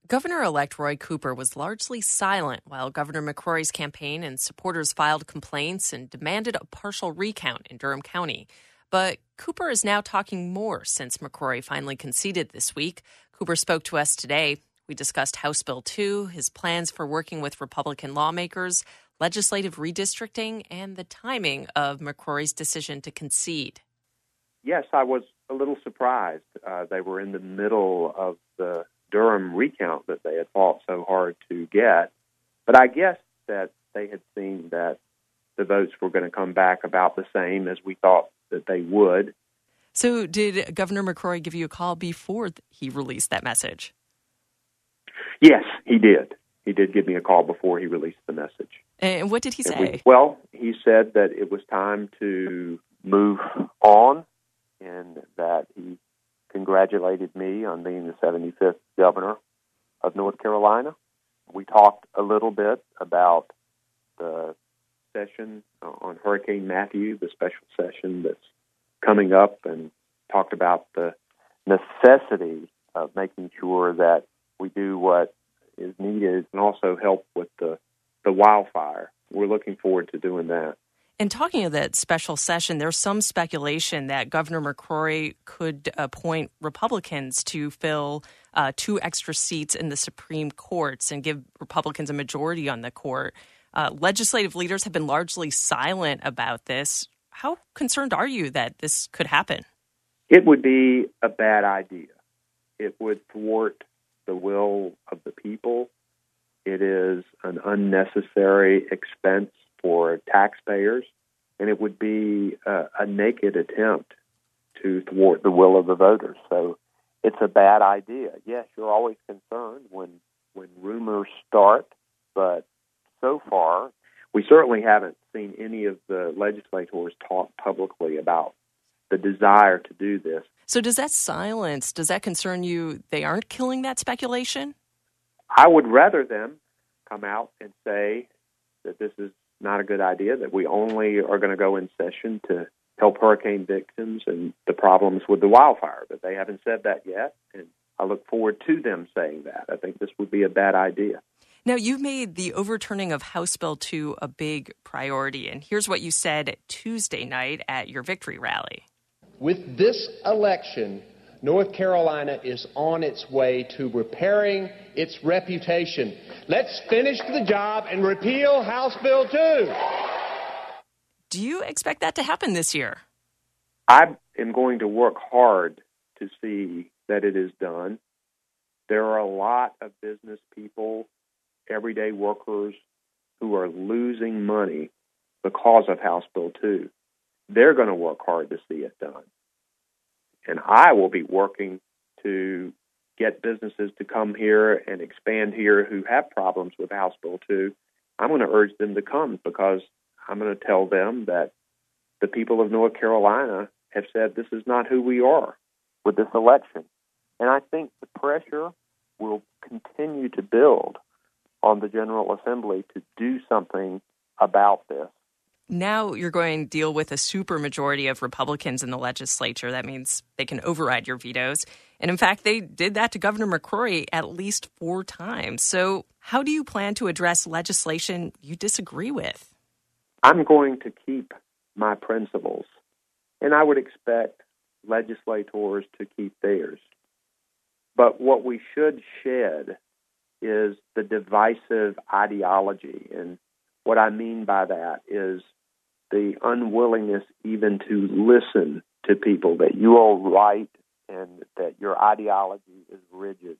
Governor-elect Roy Cooper was largely silent while Governor McCrory's campaign and supporters filed complaints and demanded a partial recount in Durham County. But Cooper is now talking more since McCrory finally conceded this week. Cooper spoke to us today. We discussed House Bill 2, his plans for working with Republican lawmakers, legislative redistricting, and the timing of McCrory's decision to concede. Yes, I was a little surprised. They were in the middle of the Durham recount that they had fought so hard to get. But I guess that they had seen that the votes were going to come back about the same as we thought that they would. So did Governor McCrory give you a call before he released that message? Yes, he did. He did give me a call before he released the message. And what did he say? He said that it was time to move on and that he congratulated me on being the 75th governor of North Carolina. We talked a little bit about the session on Hurricane Matthew, the special session that's coming up, and talked about the necessity of making sure that we do what is needed and also help with the wildfire. We're looking forward to doing that. And talking of that special session, there's some speculation that Governor McCrory could appoint Republicans to fill 2 extra seats in the Supreme Courts and give Republicans a majority on the court. Legislative leaders have been largely silent about this. How concerned are you that this could happen? It would be a bad idea. It would thwart the will of the people. It is an unnecessary expense for taxpayers, and it would be a naked attempt to thwart the will of the voters. So it's a bad idea. Yes, you're always concerned when rumors start, but so far, we certainly haven't seen any of the legislators talk publicly about the desire to do this. So does that concern you? They aren't killing that speculation? I would rather them come out and say that this is not a good idea, that we only are going to go in session to help hurricane victims and the problems with the wildfire. But they haven't said that yet, and I look forward to them saying that. I think this would be a bad idea. Now, you've made the overturning of House Bill 2 a big priority, and here's what you said Tuesday night at your victory rally. With this election, North Carolina is on its way to repairing its reputation. Let's finish the job and repeal House Bill 2. Do you expect that to happen this year? I am going to work hard to see that it is done. There are a lot of business people, everyday workers, who are losing money because of House Bill 2. They're going to work hard to see it done. And I will be working to get businesses to come here and expand here who have problems with House Bill 2. I'm going to urge them to come because I'm going to tell them that the people of North Carolina have said this is not who we are with this election. And I think the pressure will continue to build on the General Assembly to do something about this. Now you're going to deal with a supermajority of Republicans in the legislature. That means they can override your vetoes. And in fact, they did that to Governor McCrory at least 4 times. So how do you plan to address legislation you disagree with? I'm going to keep my principles, and I would expect legislators to keep theirs. But what we should shed is the divisive ideology. And what I mean by that is the unwillingness even to listen to people, that you are right and that your ideology is rigid.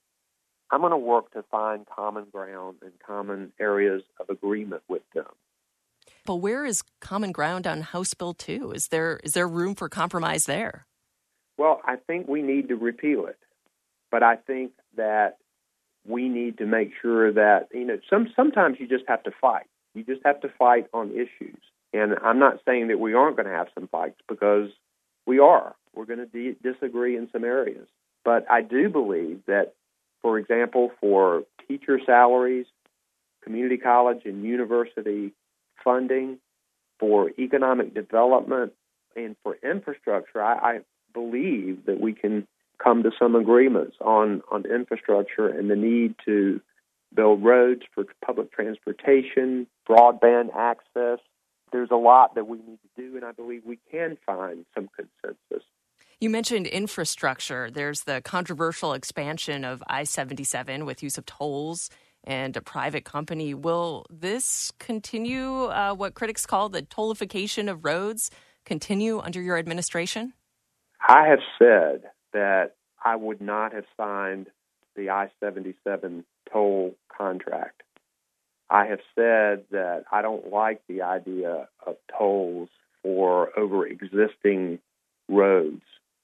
I'm going to work to find common ground and common areas of agreement with them. But where is common ground on House Bill 2? Is there room for compromise there? Well, I think we need to repeal it. But I think that we need to make sure that, sometimes you just have to fight. You just have to fight on issues. And I'm not saying that we aren't going to have some fights, because we are. We're going to disagree in some areas. But I do believe that, for example, for teacher salaries, community college and university funding, for economic development, and for infrastructure, I believe that we can come to some agreements on infrastructure and the need to build roads for public transportation, broadband access. There's a lot that we need to do, and I believe we can find some consensus. You mentioned infrastructure. There's the controversial expansion of I-77 with use of tolls and a private company. Will this continue, what critics call the tollification of roads, continue under your administration? I have said that I would not have signed the I-77 toll contract. I have said that I don't like the idea of tolls over existing roads.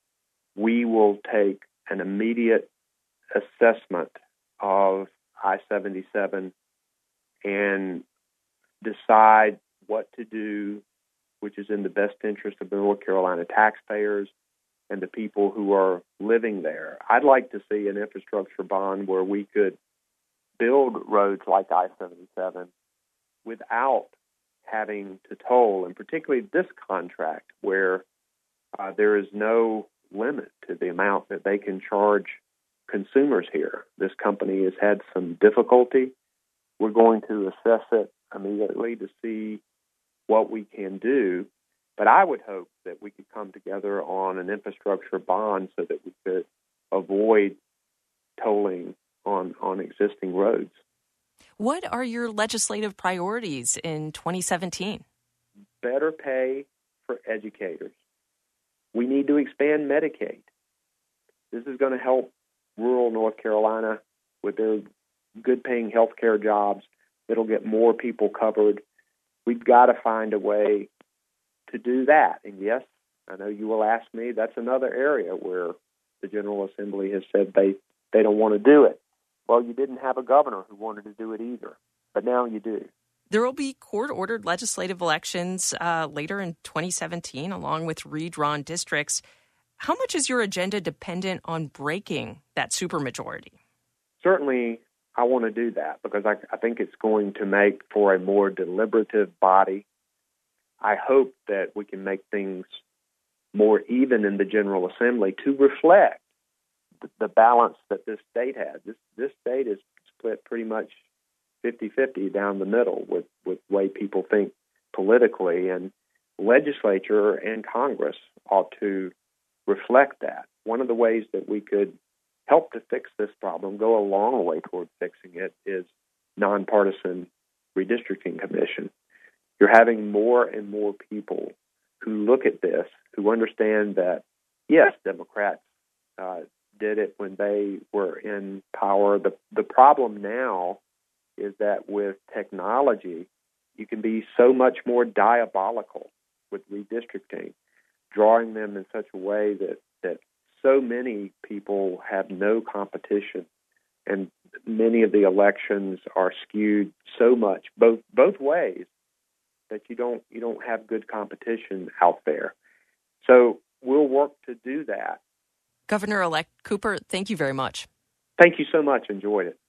We will take an immediate assessment of I-77 and decide what to do, which is in the best interest of the North Carolina taxpayers and the people who are living there. I'd like to see an infrastructure bond where we could build roads like I-77 without having to toll, and particularly this contract where there is no limit to the amount that they can charge consumers here. This company has had some difficulty. We're going to assess it immediately to see what we can do. But I would hope that we could come together on an infrastructure bond so that we could avoid tolling on existing roads. What are your legislative priorities in 2017? Better pay for educators. We need to expand Medicaid. This is going to help rural North Carolina with their good-paying health care jobs. It'll get more people covered. We've got to find a way to do that. And yes, I know you will ask me, that's another area where the General Assembly has said they don't want to do it. Well, you didn't have a governor who wanted to do it either, but now you do. There will be court-ordered legislative elections later in 2017, along with redrawn districts. How much is your agenda dependent on breaking that supermajority? Certainly, I want to do that because I think it's going to make for a more deliberative body. I hope that we can make things more even in the General Assembly to reflect the balance that this state had. This state is split pretty much 50-50 down the middle with the way people think politically, and legislature and Congress ought to reflect that. One of the ways that we could help to fix this problem, go a long way toward fixing it, is nonpartisan redistricting commission. You're having more and more people who look at this, who understand that, yes, Democrats did it when they were in power. The problem now is that with technology, you can be so much more diabolical with redistricting, drawing them in such a way that so many people have no competition, and many of the elections are skewed so much both ways that you don't have good competition out there. So we'll work to do that. Governor-elect Cooper, thank you very much. Thank you so much. Enjoyed it.